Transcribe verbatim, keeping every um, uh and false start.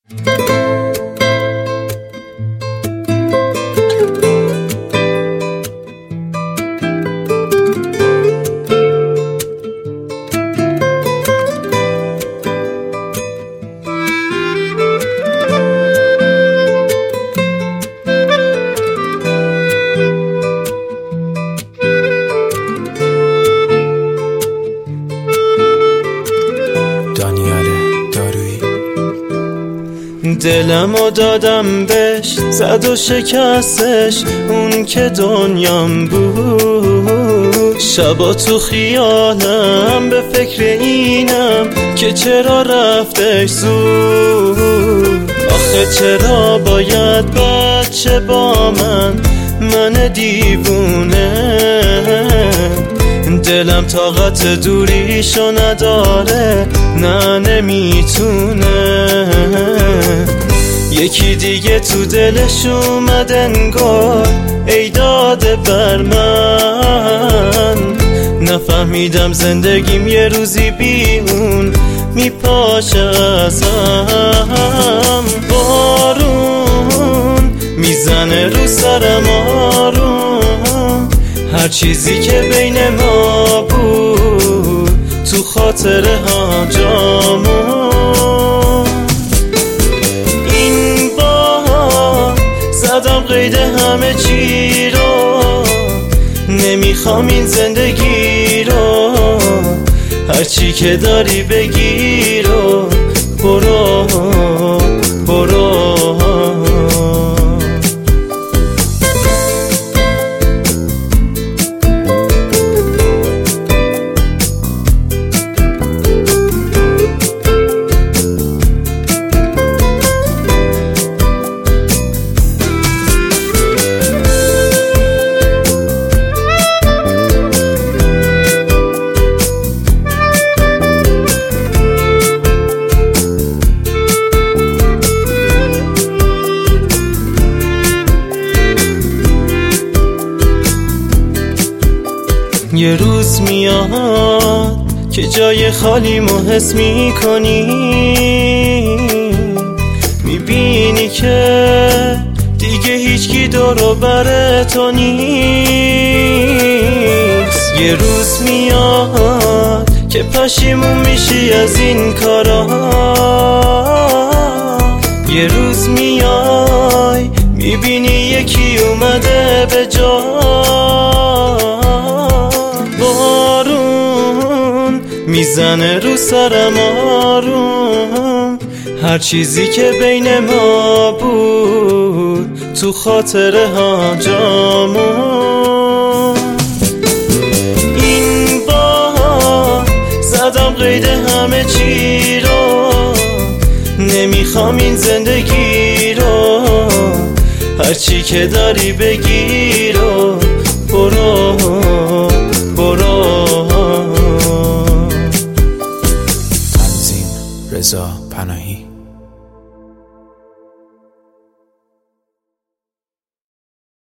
دلمو دادم بهش، زد و شکستش اون که دنیام بود. شبا تو خیالم به فکر اینم که چرا رفتش زود. آخه چرا باید بچه با من، من دیوونه. دلم طاقت دوریشو نداره، نه نمیتونه. یکی دیگه تو دلش اومد انگار، ای داده بر من. نفهمیدم زندگیم یه روزی بی اون میپاشه ازم. بارون میزنه رو سرم آروم، هر چیزی که بین ما بود تو خاطره ها جامون. این بار زدم قید همه چی رو، نمیخوام این زندگی رو. هرچی که داری بگیر و برو برو. یه روز میاد که جای خالیمو حس میکنی، میبینی که دیگه هیچکی دور و بر تو نیست. یه روز میاد که پشیمون میشی از این کارا. یه روز میای میبینی یکی اومده به جا. بارون میزنه رو سرم آروم، هر چیزی که بین ما بود تو خاطره ها جامون. این بار زدم قید همه چی رو، نمیخوام این زندگی رو. هرچی که داری بگیر و برو برو. تنظیم رضا پناهی.